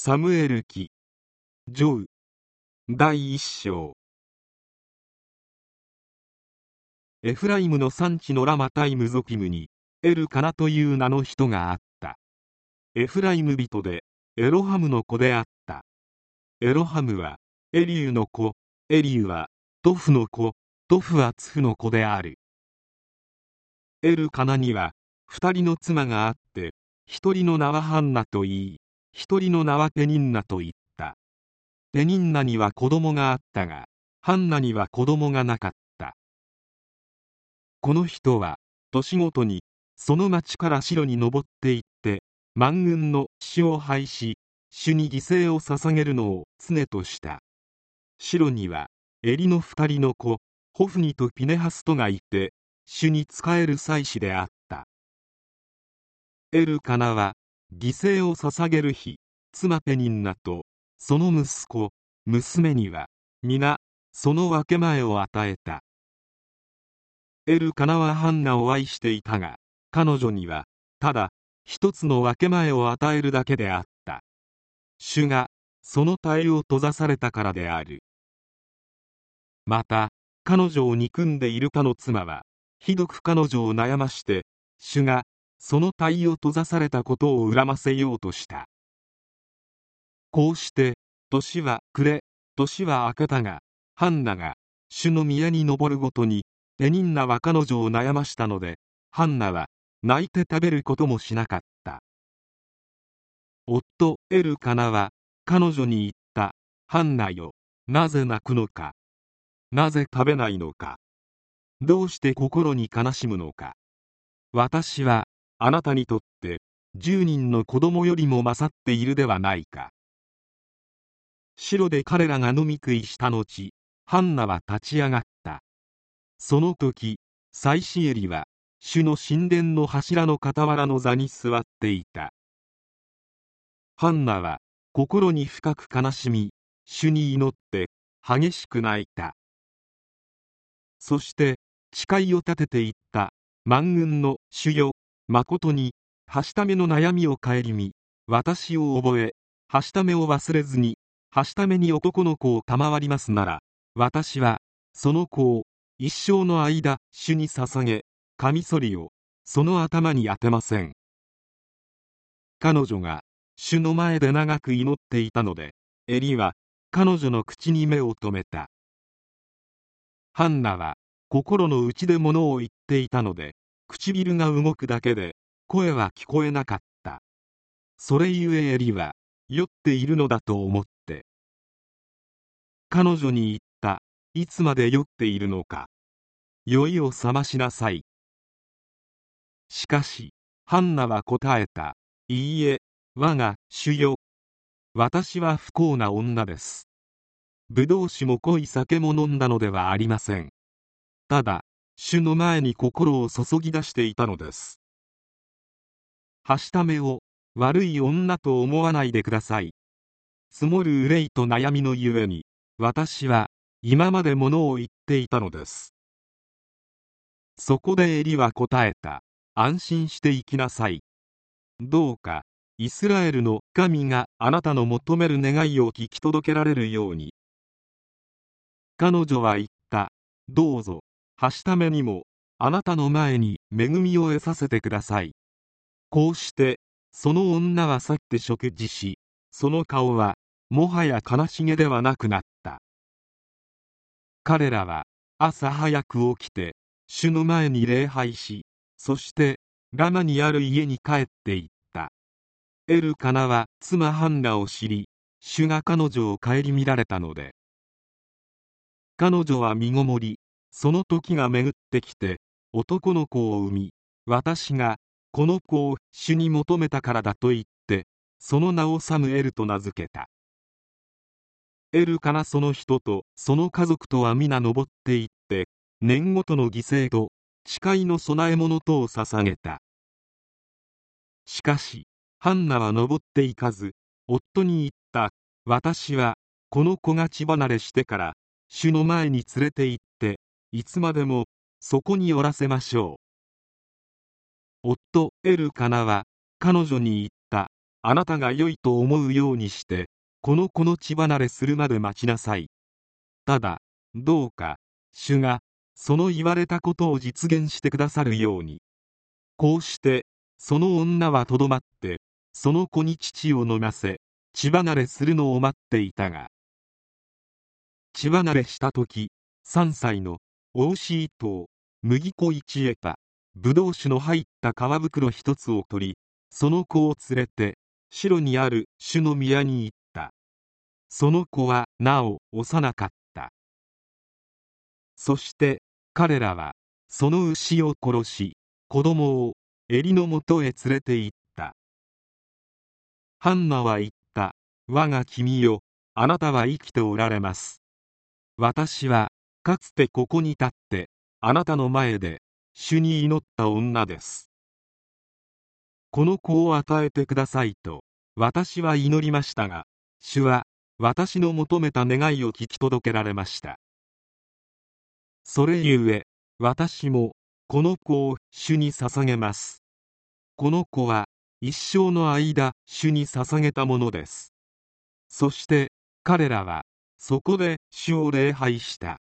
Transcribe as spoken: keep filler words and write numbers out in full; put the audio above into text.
サムエル記上第一章。エフライムの産地のラマタイムゾキムにエルカナという名の人があった。エフライム人でエロハムの子であった。エロハムはエリューの子、エリューはトフの子、トフはツフの子である。エルカナには二人の妻があって、一人の名はハンナと言い、一人の名はペニンナと言った。ペニンナには子供があったが、ハンナには子供がなかった。この人は年ごとにその町からシロに登って行って、万軍の主を拝し、主に犠牲を捧げるのを常とした。シロにはエリの二人の子、ホフニとピネハスとがいて、主に仕える祭司であった。エルカナは犠牲を捧げる日、妻ペニンナとその息子、娘には皆その分け前を与えた。エルカナはハンナを愛していたが、彼女にはただ一つの分け前を与えるだけであった。主がその体を閉ざされたからである。また彼女を憎んでいるかの妻はひどく彼女を悩まして、主がその体を閉ざされたことを恨ませようとした。こうして年は暮れ、年は明けたが、ハンナが主の宮に登るごとにペニンナは彼女を悩ましたので、ハンナは泣いて食べることもしなかった。夫エルカナは彼女に言った。ハンナよ、なぜ泣くのか。なぜ食べないのか。どうして心に悲しむのか。私はあなたにとって十人の子供よりも勝っているではないか。シロで彼らが飲み食いした後、ハンナは立ち上がった。その時祭司エリは主の神殿の柱の傍らの座に座っていた。ハンナは心に深く悲しみ、主に祈って激しく泣いた。そして誓いを立てて言った。万軍の主よ、まことにはしための悩みを顧み、私を覚え、はしためを忘れずに、はしために男の子を賜りますなら、私はその子を一生の間主に捧げ、カミソリをその頭に当てません。彼女が主の前で長く祈っていたので、エリは彼女の口に目を留めた。ハンナは心の内で物を言っていたので、唇が動くだけで声は聞こえなかった。それゆえエリは酔っているのだと思って彼女に言った。いつまで酔っているのか。酔いを覚ましなさい。しかしハンナは答えた。いいえ、我が主よ、私は不幸な女です。ブドウ酒も濃い酒も飲んだのではありません。ただ主の前に心を注ぎ出していたのです。はしためを悪い女と思わないでください。積もる憂いと悩みのゆえに、私は今まで物を言っていたのです。そこでエリは答えた。安心して行きなさい。どうかイスラエルの神があなたの求める願いを聞き届けられるように。彼女は言った。どうぞはしためにもあなたの前に恵みを得させてください。こうしてその女は去って食事し、その顔はもはや悲しげではなくなった。彼らは朝早く起きて主の前に礼拝し、そしてラマにある家に帰って行った。エルカナは妻ハンナを知り、主が彼女を顧みられたので、彼女は身ごもり、その時が巡ってきて男の子を産み、私がこの子を主に求めたからだと言って、その名をサムエルと名付けた。エルカナその人とその家族とは皆登っていって、年ごとの犠牲と誓いの供え物とを捧げた。しかしハンナは登っていかず、夫に言った。私はこの子が血離れしてから主の前に連れて行って、いつまでもそこにおらせましょう。夫エルカナは彼女に言った。 あなたが良いと思うようにして、この子の血離れするまで待ちなさい。ただ、どうか、主が、その言われたことを実現してくださるように。こうして、その女はとどまって、その子に乳を飲ませ、血離れするのを待っていたが、血離れしたとき、さんさいのお牛一頭、麦粉一エパ、ぶどう酒の入った皮袋一つを取り、その子を連れて、シロにある主の宮に行った。その子はなお幼かった。そして彼らはその牛を殺し、子供をエリのもとへ連れて行った。ハンナは言った。我が君よ、あなたは生きておられます。私はかつてここに立ってあなたの前で主に祈った女です。この子を与えてくださいと私は祈りましたが、主は私の求めた願いを聞き届けられました。それゆえ私もこの子を主に捧げます。この子は一生の間主に捧げたものです。そして彼らはそこで主を礼拝した。